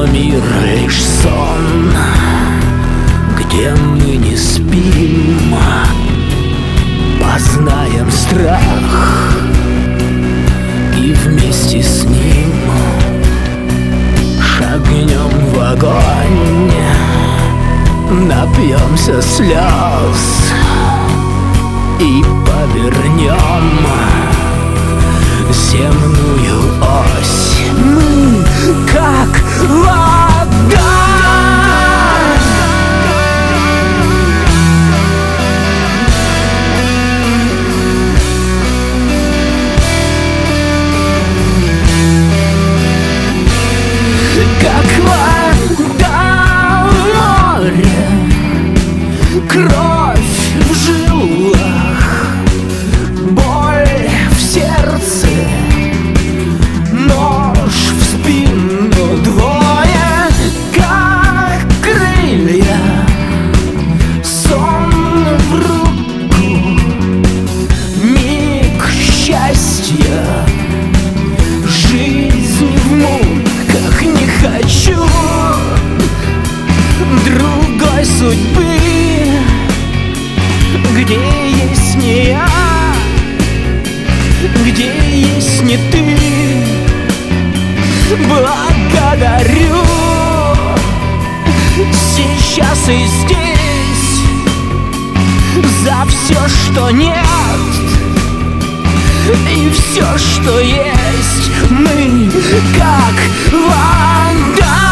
мир лишь сон, где мы не спим, познаем страх и вместе с ним шагнем в огонь, напьемся слез и повернем земную ось. Мы как вода, как вода в море, кровь в жилах, боль в сердце, нож в спину, двое, как крылья, сон в руку, миг счастья, жизнь в муках. Не хочу другой судьбы, где есть не я, где есть не ты. Благодарю сейчас и здесь за все, что нет, и все, что есть. Мы как вода.